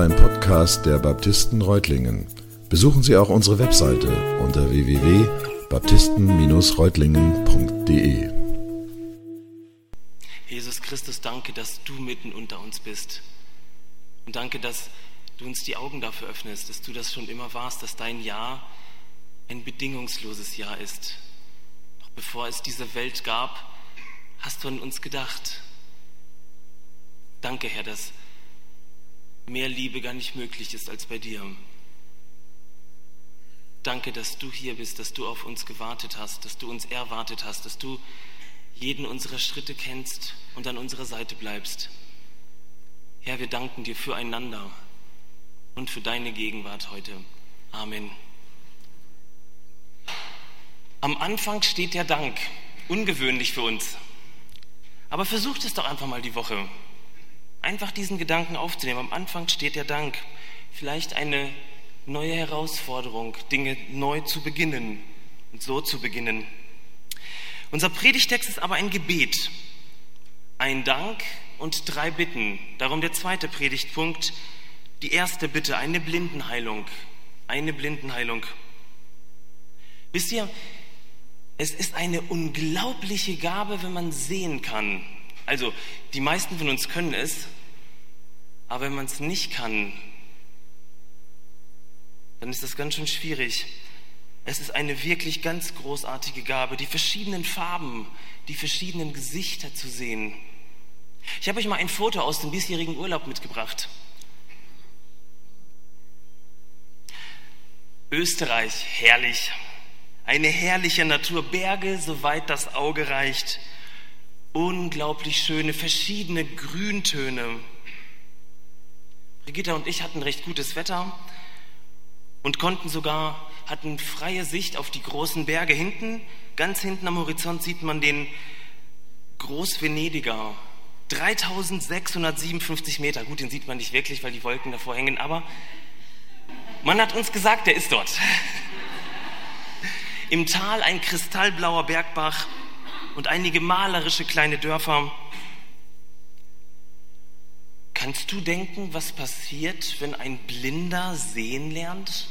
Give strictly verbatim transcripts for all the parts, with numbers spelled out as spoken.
war ein Podcast der Baptisten Reutlingen. Besuchen Sie auch unsere Webseite unter w w w punkt baptisten Bindestrich reutlingen punkt d e. Jesus Christus, danke, dass du mitten unter uns bist. Und danke, dass du uns die Augen dafür öffnest, dass du das schon immer warst, dass dein Ja ein bedingungsloses Ja ist. Doch bevor es diese Welt gab, hast du an uns gedacht. Danke, Herr, dass mehr Liebe gar nicht möglich ist als bei dir. Danke, dass du hier bist, dass du auf uns gewartet hast, dass du uns erwartet hast, dass du jeden unserer Schritte kennst und an unserer Seite bleibst. Herr, wir danken dir füreinander und für deine Gegenwart heute. Amen. Am Anfang steht der Dank, ungewöhnlich für uns. Aber versucht es doch einfach mal die Woche. Einfach diesen Gedanken aufzunehmen. Am Anfang steht der Dank. Vielleicht eine neue Herausforderung, Dinge neu zu beginnen und so zu beginnen. Unser Predigtext ist aber ein Gebet. Ein Dank und drei Bitten. Darum der zweite Predigtpunkt. Die erste Bitte, eine Blindenheilung. Eine Blindenheilung. Wisst ihr, es ist eine unglaubliche Gabe, wenn man sehen kann. Also, die meisten von uns können es, aber wenn man es nicht kann, dann ist das ganz schön schwierig. Es ist eine wirklich ganz großartige Gabe, die verschiedenen Farben, die verschiedenen Gesichter zu sehen. Ich habe euch mal ein Foto aus dem diesjährigen Urlaub mitgebracht. Österreich, herrlich. Eine herrliche Natur, Berge, soweit das Auge reicht. Unglaublich schöne, verschiedene Grüntöne. Brigitta und ich hatten recht gutes Wetter und konnten sogar, hatten freie Sicht auf die großen Berge. Hinten, ganz hinten am Horizont sieht man den Groß-Venediger. dreitausendsechshundertsiebenundfünfzig Meter. Gut, den sieht man nicht wirklich, weil die Wolken davor hängen, aber man hat uns gesagt, der ist dort. Im Tal ein kristallblauer Bergbach und einige malerische kleine Dörfer. Kannst du denken, was passiert, wenn ein Blinder sehen lernt?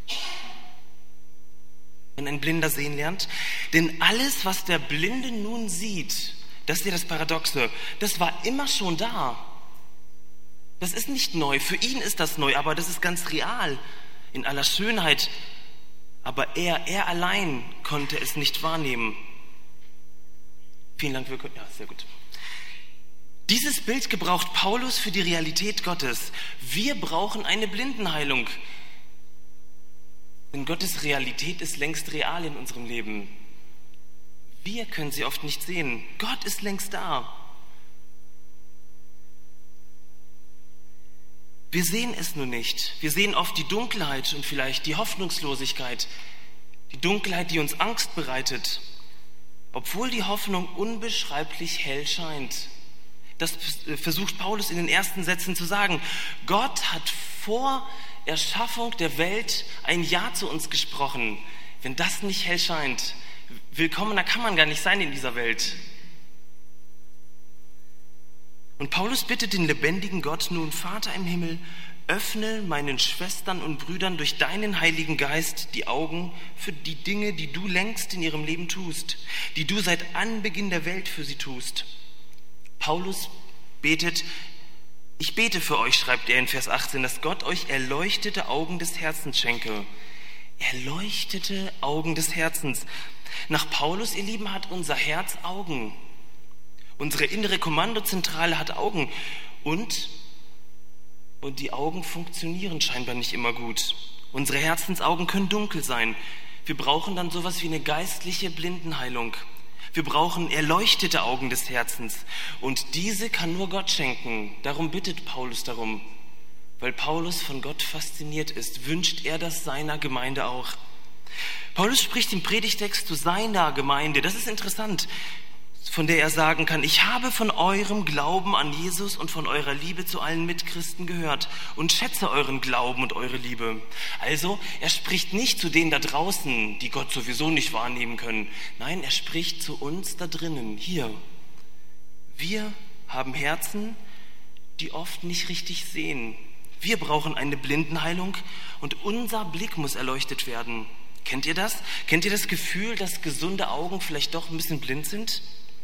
Wenn ein Blinder sehen lernt? Denn alles, was der Blinde nun sieht, das ist ja das Paradoxe, das war immer schon da. Das ist nicht neu, für ihn ist das neu, aber das ist ganz real, in aller Schönheit. Aber er, er allein konnte es nicht wahrnehmen. Vielen Dank, wir können, ja, sehr gut. Dieses Bild gebraucht Paulus für die Realität Gottes. Wir brauchen eine Blindenheilung. Denn Gottes Realität ist längst real in unserem Leben. Wir können sie oft nicht sehen. Gott ist längst da. Wir sehen es nur nicht. Wir sehen oft die Dunkelheit und vielleicht die Hoffnungslosigkeit. Die Dunkelheit, die uns Angst bereitet. Obwohl die Hoffnung unbeschreiblich hell scheint. Das versucht Paulus in den ersten Sätzen zu sagen. Gott hat vor Erschaffung der Welt ein Ja zu uns gesprochen. Wenn das nicht hell scheint, willkommener kann man gar nicht sein in dieser Welt. Und Paulus bittet den lebendigen Gott nun, Vater im Himmel, öffne meinen Schwestern und Brüdern durch deinen Heiligen Geist die Augen für die Dinge, die du längst in ihrem Leben tust, die du seit Anbeginn der Welt für sie tust. Paulus betet, ich bete für euch, schreibt er in Vers achtzehn, dass Gott euch erleuchtete Augen des Herzens schenke. Erleuchtete Augen des Herzens. Nach Paulus, ihr Lieben, hat unser Herz Augen. Unsere innere Kommandozentrale hat Augen. Und, und die Augen funktionieren scheinbar nicht immer gut. Unsere Herzensaugen können dunkel sein. Wir brauchen dann sowas wie eine geistliche Blindenheilung. Wir brauchen erleuchtete Augen des Herzens. Und diese kann nur Gott schenken. Darum bittet Paulus darum. Weil Paulus von Gott fasziniert ist, wünscht er das seiner Gemeinde auch. Paulus spricht im Predigtext zu seiner Gemeinde. Das ist interessant, von der er sagen kann, ich habe von eurem Glauben an Jesus und von eurer Liebe zu allen Mitchristen gehört und schätze euren Glauben und eure Liebe. Also, er spricht nicht zu denen da draußen, die Gott sowieso nicht wahrnehmen können. Nein, er spricht zu uns da drinnen, hier. Wir haben Herzen, die oft nicht richtig sehen. Wir brauchen eine Blindenheilung und unser Blick muss erleuchtet werden. Kennt ihr das? Kennt ihr das Gefühl, dass gesunde Augen vielleicht doch ein bisschen blind sind?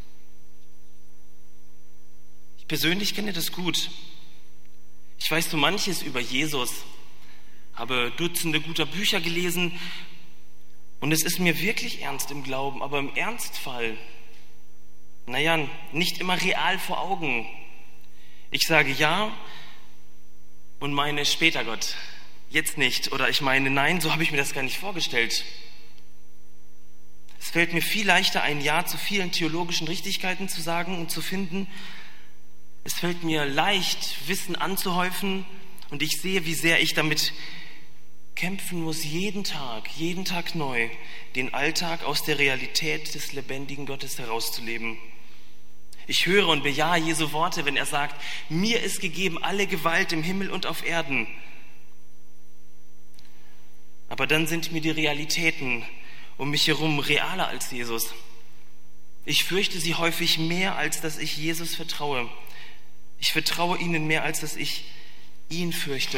Ich persönlich kenne das gut. Ich weiß so manches über Jesus, habe Dutzende guter Bücher gelesen und es ist mir wirklich ernst im Glauben, aber im Ernstfall, naja, nicht immer real vor Augen. Ich sage ja und meine später Gott, jetzt nicht. Oder ich meine nein, so habe ich mir das gar nicht vorgestellt. Es fällt mir viel leichter, ein Ja zu vielen theologischen Richtigkeiten zu sagen und zu finden. Es fällt mir leicht, Wissen anzuhäufen und ich sehe, wie sehr ich damit kämpfen muss, jeden Tag, jeden Tag neu, den Alltag aus der Realität des lebendigen Gottes herauszuleben. Ich höre und bejahe Jesu Worte, wenn er sagt, mir ist gegeben alle Gewalt im Himmel und auf Erden. Aber dann sind mir die Realitäten um mich herum realer als Jesus. Ich fürchte sie häufig mehr, als dass ich Jesus vertraue. Ich vertraue ihnen mehr, als dass ich ihn fürchte.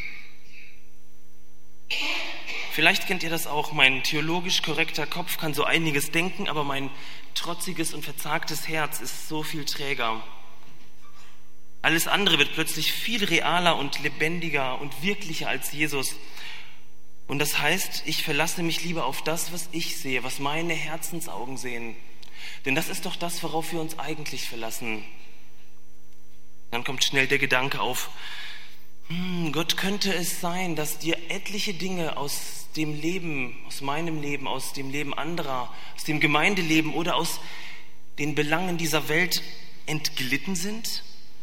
Vielleicht kennt ihr das auch, mein theologisch korrekter Kopf kann so einiges denken, aber mein trotziges und verzagtes Herz ist so viel träger. Alles andere wird plötzlich viel realer und lebendiger und wirklicher als Jesus. Und das heißt, ich verlasse mich lieber auf das, was ich sehe, was meine Herzensaugen sehen. Denn das ist doch das, worauf wir uns eigentlich verlassen. Dann kommt schnell der Gedanke auf, hm, Gott, könnte es sein, dass dir etliche Dinge aus dem Leben, aus meinem Leben, aus dem Leben anderer, aus dem Gemeindeleben oder aus den Belangen dieser Welt entglitten sind?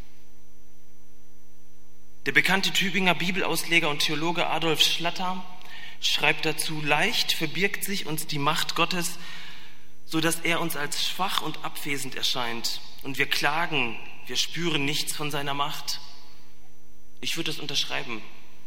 Der bekannte Tübinger Bibelausleger und Theologe Adolf Schlatter schreibt dazu, leicht verbirgt sich uns die Macht Gottes, so dass er uns als schwach und abwesend erscheint. Und wir klagen, wir spüren nichts von seiner Macht. Ich würde das unterschreiben.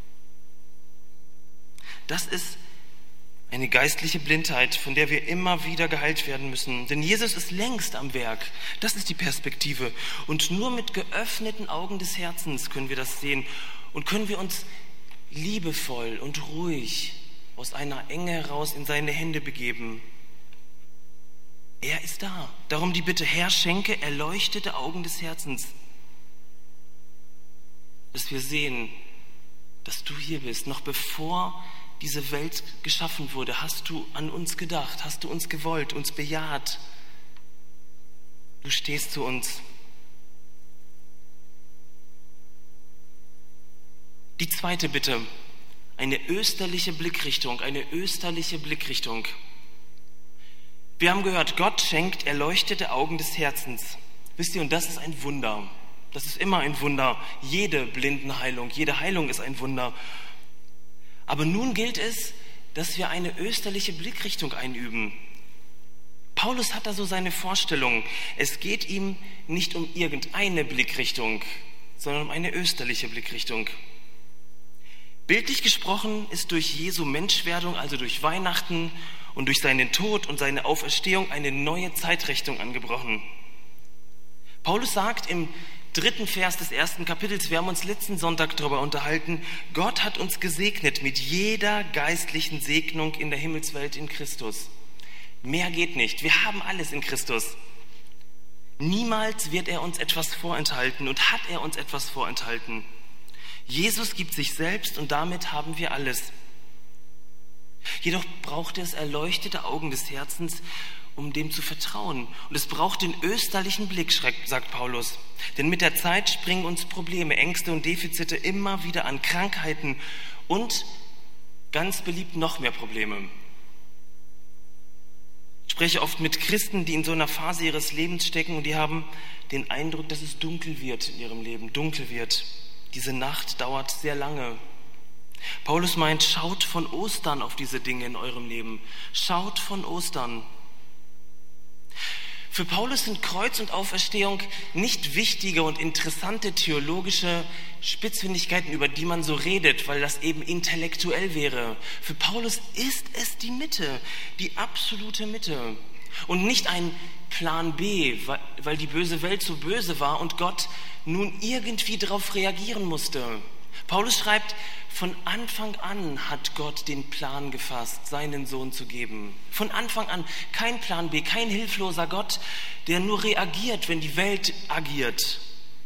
Das ist eine geistliche Blindheit, von der wir immer wieder geheilt werden müssen. Denn Jesus ist längst am Werk. Das ist die Perspektive. Und nur mit geöffneten Augen des Herzens können wir das sehen und können wir uns liebevoll und ruhig aus einer Enge heraus in seine Hände begeben. Er ist da. Darum die Bitte, Herr, schenke erleuchtete Augen des Herzens, dass wir sehen, dass du hier bist. Noch bevor diese Welt geschaffen wurde, hast du an uns gedacht, hast du uns gewollt, uns bejaht. Du stehst zu uns. Die zweite Bitte, eine österliche Blickrichtung, eine österliche Blickrichtung. Wir haben gehört, Gott schenkt erleuchtete Augen des Herzens. Wisst ihr, und das ist ein Wunder. Das ist immer ein Wunder. Jede Blindenheilung, jede Heilung ist ein Wunder. Aber nun gilt es, dass wir eine österliche Blickrichtung einüben. Paulus hat da so seine Vorstellung. Es geht ihm nicht um irgendeine Blickrichtung, sondern um eine österliche Blickrichtung. Bildlich gesprochen ist durch Jesu Menschwerdung, also durch Weihnachten und durch seinen Tod und seine Auferstehung, eine neue Zeitrichtung angebrochen. Paulus sagt im dritten Vers des ersten Kapitels, wir haben uns letzten Sonntag darüber unterhalten, Gott hat uns gesegnet mit jeder geistlichen Segnung in der Himmelswelt in Christus. Mehr geht nicht. Wir haben alles in Christus. Niemals wird er uns etwas vorenthalten und hat er uns etwas vorenthalten. Jesus gibt sich selbst und damit haben wir alles. Jedoch braucht es erleuchtete Augen des Herzens, um dem zu vertrauen. Und es braucht den österlichen Blick, sagt Paulus. Denn mit der Zeit springen uns Probleme, Ängste und Defizite immer wieder an, Krankheiten und ganz beliebt noch mehr Probleme. Ich spreche oft mit Christen, die in so einer Phase ihres Lebens stecken und die haben den Eindruck, dass es dunkel wird in ihrem Leben, dunkel wird. Diese Nacht dauert sehr lange. Paulus meint, schaut von Ostern auf diese Dinge in eurem Leben. Schaut von Ostern. Für Paulus sind Kreuz und Auferstehung nicht wichtige und interessante theologische Spitzfindigkeiten, über die man so redet, weil das eben intellektuell wäre. Für Paulus ist es die Mitte, die absolute Mitte. Und nicht ein Plan B, weil die böse Welt so böse war und Gott nun irgendwie darauf reagieren musste. Paulus schreibt, von Anfang an hat Gott den Plan gefasst, seinen Sohn zu geben. Von Anfang an, kein Plan B, kein hilfloser Gott, der nur reagiert, wenn die Welt agiert.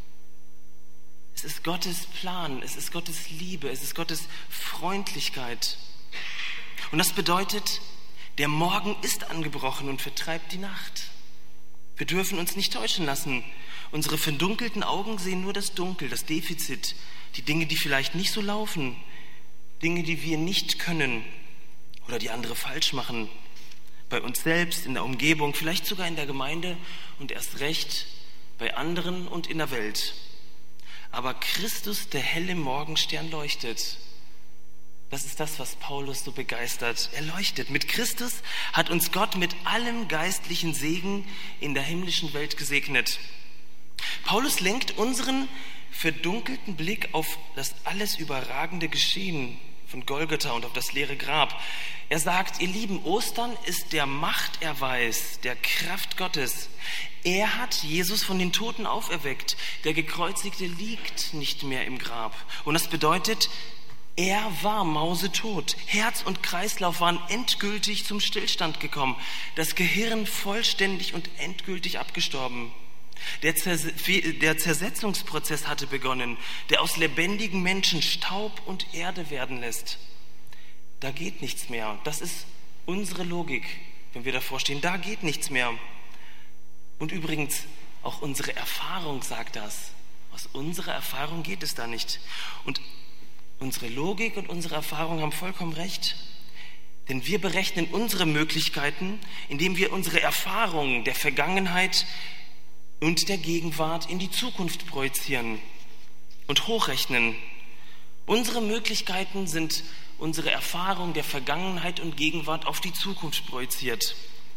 Es ist Gottes Plan, es ist Gottes Liebe, es ist Gottes Freundlichkeit. Und das bedeutet, der Morgen ist angebrochen und vertreibt die Nacht. Wir dürfen uns nicht täuschen lassen. Unsere verdunkelten Augen sehen nur das Dunkel, das Defizit, die Dinge, die vielleicht nicht so laufen, Dinge, die wir nicht können oder die andere falsch machen. Bei uns selbst, in der Umgebung, vielleicht sogar in der Gemeinde und erst recht bei anderen und in der Welt. Aber Christus, der helle Morgenstern, leuchtet. Das ist das, was Paulus so begeistert. Er leuchtet. Mit Christus hat uns Gott mit allem geistlichen Segen in der himmlischen Welt gesegnet. Paulus lenkt unseren verdunkelten Blick auf das alles überragende Geschehen von Golgatha und auf das leere Grab. Er sagt, ihr Lieben, Ostern ist der Machterweis der Kraft Gottes. Er hat Jesus von den Toten auferweckt. Der Gekreuzigte liegt nicht mehr im Grab. Und das bedeutet, er war mausetot. Herz und Kreislauf waren endgültig zum Stillstand gekommen. Das Gehirn vollständig und endgültig abgestorben. Der, Zers- der Zersetzungsprozess hatte begonnen, der aus lebendigen Menschen Staub und Erde werden lässt. Da geht nichts mehr. Das ist unsere Logik, wenn wir davor stehen. Da geht nichts mehr. Und übrigens, auch unsere Erfahrung sagt das. Aus unserer Erfahrung geht es da nicht. Und unsere Logik und unsere Erfahrung haben vollkommen recht. Denn wir berechnen unsere Möglichkeiten, indem wir unsere Erfahrungen der Vergangenheit und der Gegenwart in die Zukunft projizieren und hochrechnen. Unsere Möglichkeiten sind unsere Erfahrung der Vergangenheit und Gegenwart auf die Zukunft projiziert.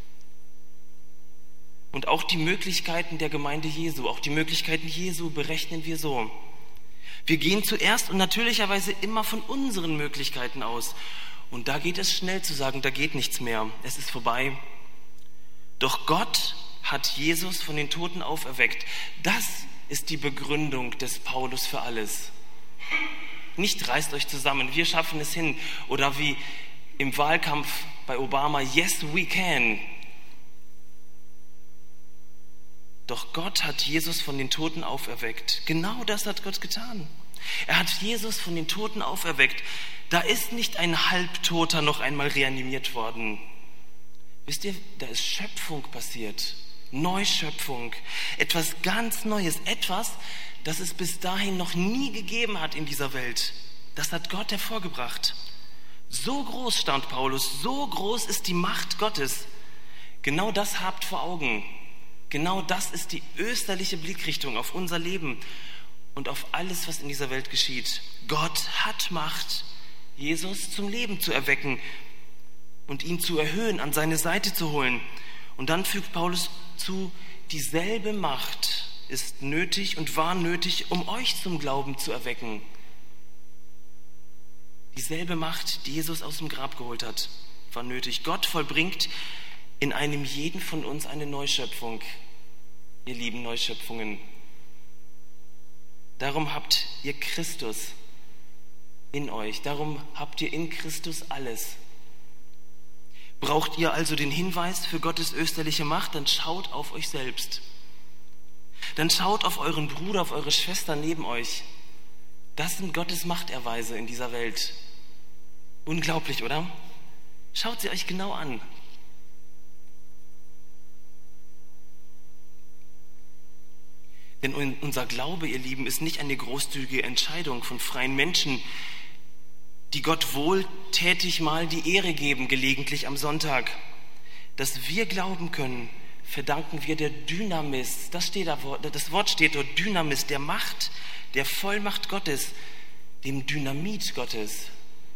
Und auch die Möglichkeiten der Gemeinde Jesu, auch die Möglichkeiten Jesu berechnen wir so. Wir gehen zuerst und natürlicherweise immer von unseren Möglichkeiten aus. Und da geht es schnell zu sagen, da geht nichts mehr, es ist vorbei. Doch Gott hat Jesus von den Toten auferweckt. Das ist die Begründung des Paulus für alles. Nicht reißt euch zusammen, wir schaffen es hin. Oder wie im Wahlkampf bei Obama, yes we can. Doch Gott hat Jesus von den Toten auferweckt. Genau das hat Gott getan. Er hat Jesus von den Toten auferweckt. Da ist nicht ein Halbtoter noch einmal reanimiert worden. Wisst ihr, da ist Schöpfung passiert. Neuschöpfung. Etwas ganz Neues. Etwas, das es bis dahin noch nie gegeben hat in dieser Welt. Das hat Gott hervorgebracht. So groß, staunt Paulus, so groß ist die Macht Gottes. Genau das habt vor Augen. Genau das ist die österliche Blickrichtung auf unser Leben und auf alles, was in dieser Welt geschieht. Gott hat Macht, Jesus zum Leben zu erwecken und ihn zu erhöhen, an seine Seite zu holen. Und dann fügt Paulus zu, dieselbe Macht ist nötig und war nötig, um euch zum Glauben zu erwecken. Dieselbe Macht, die Jesus aus dem Grab geholt hat, war nötig. Gott vollbringt in einem jeden von uns eine Neuschöpfung, ihr lieben Neuschöpfungen. Darum habt ihr Christus in euch, darum habt ihr in Christus alles. Braucht ihr also den Hinweis für Gottes österliche Macht, dann schaut auf euch selbst. Dann schaut auf euren Bruder, auf eure Schwester neben euch. Das sind Gottes Machterweise in dieser Welt. Unglaublich, oder? Schaut sie euch genau an. Denn unser Glaube, ihr Lieben, ist nicht eine großzügige Entscheidung von freien Menschen, die Gott wohltätig mal die Ehre geben, gelegentlich am Sonntag. Dass wir glauben können, verdanken wir der Dynamis, das, steht da, das Wort steht dort, Dynamis, der Macht, der Vollmacht Gottes, dem Dynamit Gottes.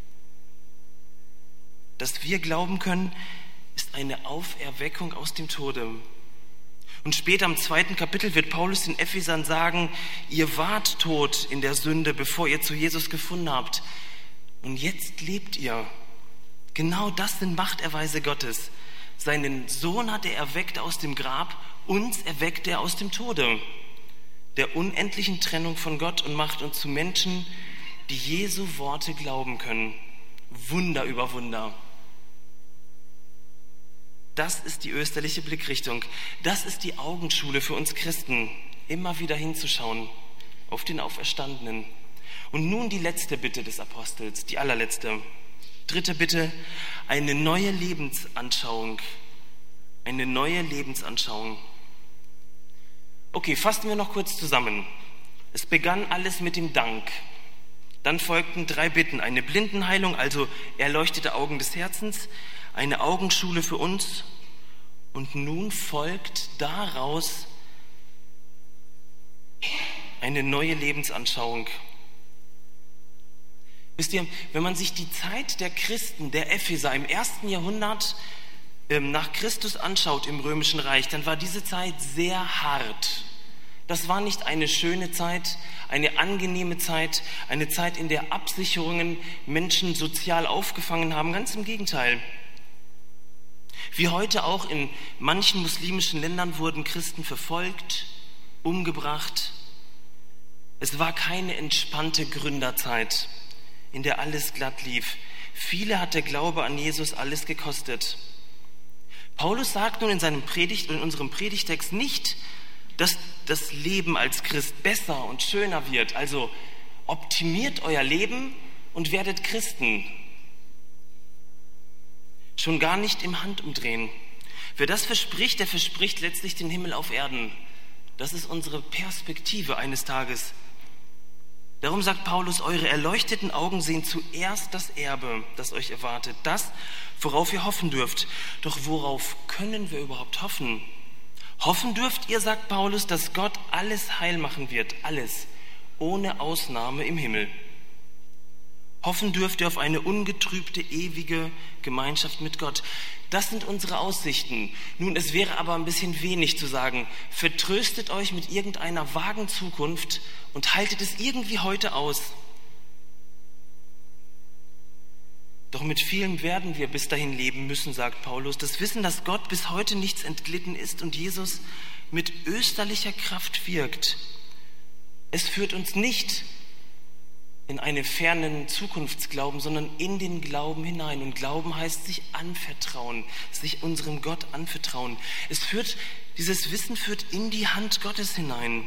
Dass wir glauben können, ist eine Auferweckung aus dem Tode. Und später im zweiten Kapitel wird Paulus den Ephesern sagen, ihr wart tot in der Sünde, bevor ihr zu Jesus gefunden habt. Und jetzt lebt ihr. Genau das sind Machterweise Gottes. Seinen Sohn hat er erweckt aus dem Grab, uns erweckt er aus dem Tode, der unendlichen Trennung von Gott und macht uns zu Menschen, die Jesu Worte glauben können. Wunder über Wunder. Das ist die österliche Blickrichtung. Das ist die Augenschule für uns Christen, immer wieder hinzuschauen auf den Auferstandenen. Und nun die letzte Bitte des Apostels, die allerletzte. Dritte Bitte, eine neue Lebensanschauung. Eine neue Lebensanschauung. Okay, fassen wir noch kurz zusammen. Es begann alles mit dem Dank. Dann folgten drei Bitten. Eine Blindenheilung, also erleuchtete Augen des Herzens, eine Augenschule für uns. Und nun folgt daraus eine neue Lebensanschauung. Wisst ihr, wenn man sich die Zeit der Christen, der Epheser im ersten Jahrhundert ähm, nach Christus anschaut im Römischen Reich, dann war diese Zeit sehr hart. Das war nicht eine schöne Zeit, eine angenehme Zeit, eine Zeit, in der Absicherungen Menschen sozial aufgefangen haben. Ganz im Gegenteil. Wie heute auch in manchen muslimischen Ländern wurden Christen verfolgt, umgebracht. Es war keine entspannte Gründerzeit, in der alles glatt lief. Viele hat der Glaube an Jesus alles gekostet. Paulus sagt nun in seinem Predigt, in unserem Predigtext nicht, dass das Leben als Christ besser und schöner wird. Also optimiert euer Leben und werdet Christen. Schon gar nicht im Handumdrehen. Wer das verspricht, der verspricht letztlich den Himmel auf Erden. Das ist unsere Perspektive eines Tages. Darum sagt Paulus, eure erleuchteten Augen sehen zuerst das Erbe, das euch erwartet. Das, worauf ihr hoffen dürft. Doch worauf können wir überhaupt hoffen? Hoffen dürft ihr, sagt Paulus, dass Gott alles heil machen wird. Alles. Ohne Ausnahme im Himmel. Hoffen dürft ihr auf eine ungetrübte, ewige Gemeinschaft mit Gott. Das sind unsere Aussichten. Nun, es wäre aber ein bisschen wenig zu sagen, vertröstet euch mit irgendeiner vagen Zukunft und haltet es irgendwie heute aus. Doch mit vielem werden wir bis dahin leben müssen, sagt Paulus. Das Wissen, dass Gott bis heute nichts entglitten ist und Jesus mit österlicher Kraft wirkt. Es führt uns nicht in einen fernen Zukunftsglauben, sondern in den Glauben hinein. Und Glauben heißt sich anvertrauen, sich unserem Gott anvertrauen. Es führt, dieses Wissen führt in die Hand Gottes hinein.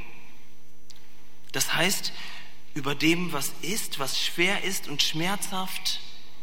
Das heißt, über dem, was ist, was schwer ist und schmerzhaft,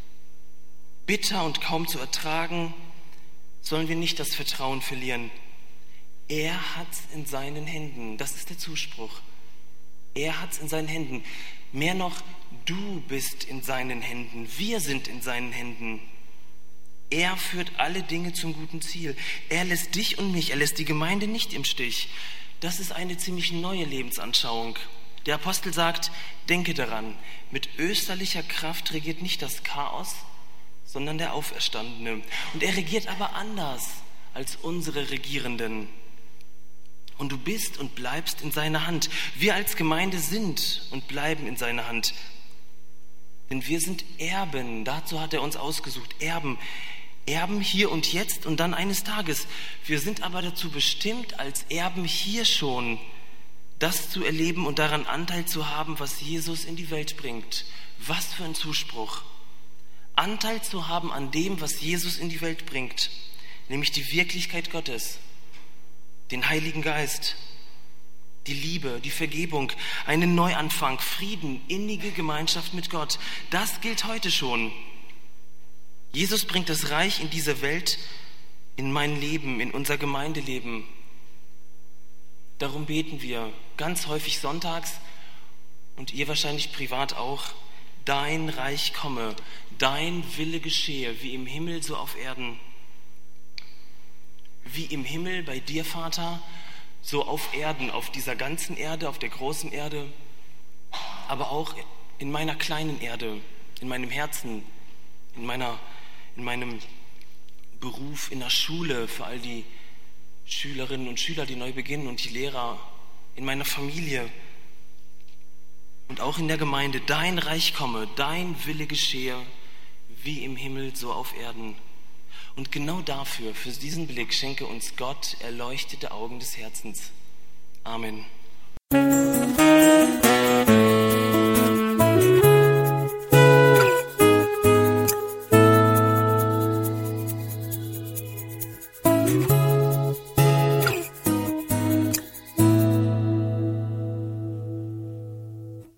bitter und kaum zu ertragen, sollen wir nicht das Vertrauen verlieren. Er hat's in seinen Händen. Das ist der Zuspruch. Er hat's in seinen Händen. Mehr noch, du bist in seinen Händen. Wir sind in seinen Händen. Er führt alle Dinge zum guten Ziel. Er lässt dich und mich, er lässt die Gemeinde nicht im Stich. Das ist eine ziemlich neue Lebensanschauung. Der Apostel sagt, denke daran, mit österlicher Kraft regiert nicht das Chaos, sondern der Auferstandene. Und er regiert aber anders als unsere Regierenden. Und du bist und bleibst in seiner Hand. Wir als Gemeinde sind und bleiben in seiner Hand. Denn wir sind Erben, dazu hat er uns ausgesucht, Erben. Erben hier und jetzt und dann eines Tages. Wir sind aber dazu bestimmt, als Erben hier schon das zu erleben und daran Anteil zu haben, was Jesus in die Welt bringt. Was für ein Zuspruch. Anteil zu haben an dem, was Jesus in die Welt bringt, nämlich die Wirklichkeit Gottes, den Heiligen Geist, die Liebe, die Vergebung, einen Neuanfang, Frieden, innige Gemeinschaft mit Gott. Das gilt heute schon. Jesus bringt das Reich in diese Welt, in mein Leben, in unser Gemeindeleben. Darum beten wir ganz häufig sonntags und ihr wahrscheinlich privat auch, dein Reich komme, dein Wille geschehe, wie im Himmel so auf Erden. Wie im Himmel bei dir, Vater, so auf Erden, auf dieser ganzen Erde, auf der großen Erde, aber auch in meiner kleinen Erde, in meinem Herzen, in meiner, in meinem Beruf, in der Schule, für all die Schülerinnen und Schüler, die neu beginnen und die Lehrer, in meiner Familie und auch in der Gemeinde. Dein Reich komme, dein Wille geschehe, wie im Himmel, so auf Erden. Und genau dafür, für diesen Blick, schenke uns Gott erleuchtete Augen des Herzens. Amen.